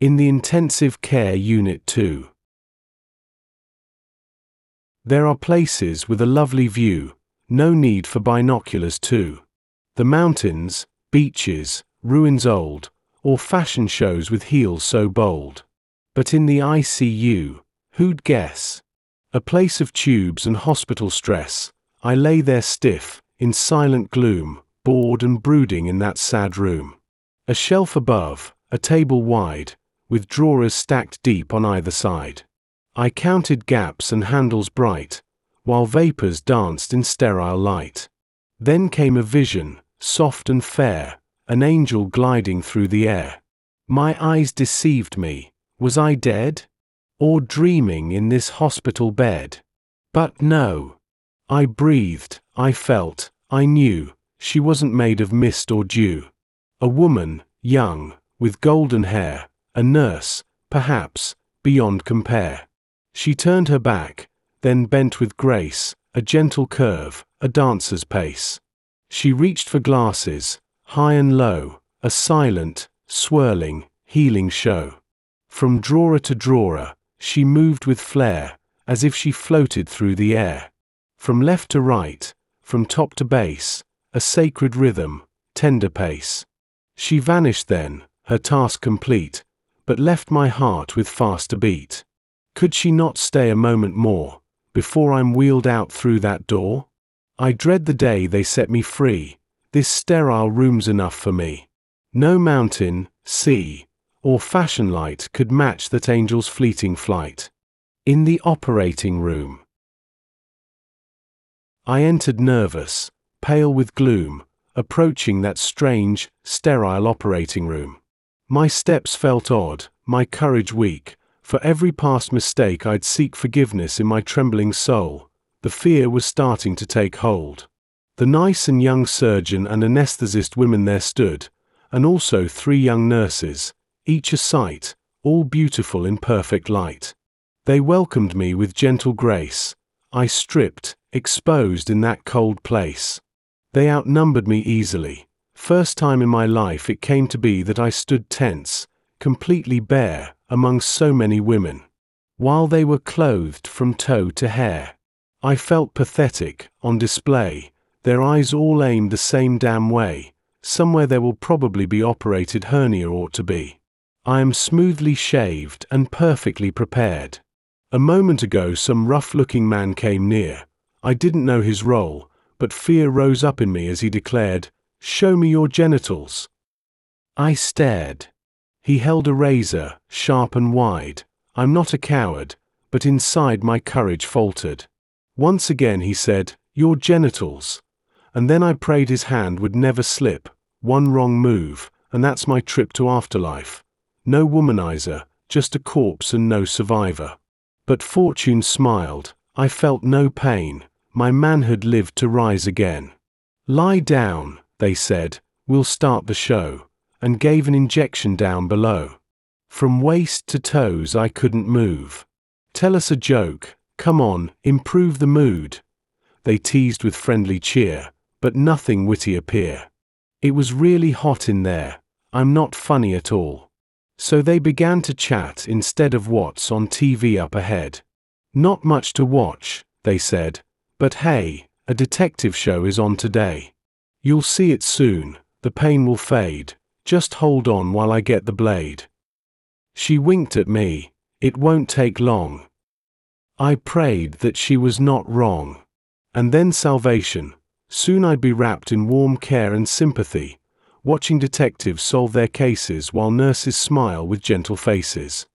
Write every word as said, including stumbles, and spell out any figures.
In the intensive care unit too. There are places with a lovely view, no need for binoculars too. The mountains, beaches, ruins old, or fashion shows with heels so bold. But in the I C U, who'd guess? A place of tubes and hospital stress, I lay there stiff, in silent gloom, bored and brooding in that sad room. A shelf above, a table wide, with drawers stacked deep on either side. I counted gaps and handles bright, while vapors danced in sterile light. Then came a vision, soft and fair, an angel gliding through the air. My eyes deceived me. Was I dead? Or dreaming in this hospital bed? But no. I breathed, I felt, I knew, she wasn't made of mist or dew. A woman, young, with golden hair, a nurse, perhaps, beyond compare. She turned her back, then bent with grace, a gentle curve, a dancer's pace. She reached for glasses, high and low, a silent, swirling, healing show. From drawer to drawer, she moved with flair, as if she floated through the air. From left to right, from top to base, a sacred rhythm, tender pace. She vanished then, her task complete, but left my heart with faster beat. Could she not stay a moment more, before I'm wheeled out through that door? I dread the day they set me free, this sterile room's enough for me. No mountain, sea, or fashion light could match that angel's fleeting flight. In the operating room. I entered nervous, pale with gloom, approaching that strange, sterile operating room. My steps felt odd, my courage weak. For every past mistake I'd seek forgiveness in my trembling soul. The fear was starting to take hold. The nice and young surgeon and anesthetist women there stood, and also three young nurses, each a sight, all beautiful in perfect light. They welcomed me with gentle grace. I stripped, exposed in that cold place. They outnumbered me easily. First time in my life it came to be that I stood tense, completely bare, among so many women. While they were clothed from toe to hair. I felt pathetic, on display, their eyes all aimed the same damn way. Somewhere there will probably be operated hernia ought to be. I am smoothly shaved and perfectly prepared. A moment ago some rough-looking man came near. I didn't know his role, but fear rose up in me as he declared, "Show me your genitals." I stared. He held a razor, sharp and wide. I'm not a coward, but inside my courage faltered. Once again he said, "Your genitals." And then I prayed his hand would never slip. One wrong move, and that's my trip to afterlife. No womanizer, just a corpse and no survivor. But fortune smiled. I felt no pain. My manhood lived to rise again. "Lie down," they said, "we'll start the show," and gave an injection down below. From waist to toes I couldn't move. "Tell us a joke, come on, improve the mood." They teased with friendly cheer, but nothing witty appear. It was really hot in there. I'm not funny at all. So they began to chat instead of what's on T V up ahead. "Not much to watch," they said, "but hey, a detective show is on today. You'll see it soon, the pain will fade, just hold on while I get the blade." She winked at me, "It won't take long." I prayed that she was not wrong. And then salvation. Soon I'd be wrapped in warm care and sympathy, watching detectives solve their cases while nurses smile with gentle faces.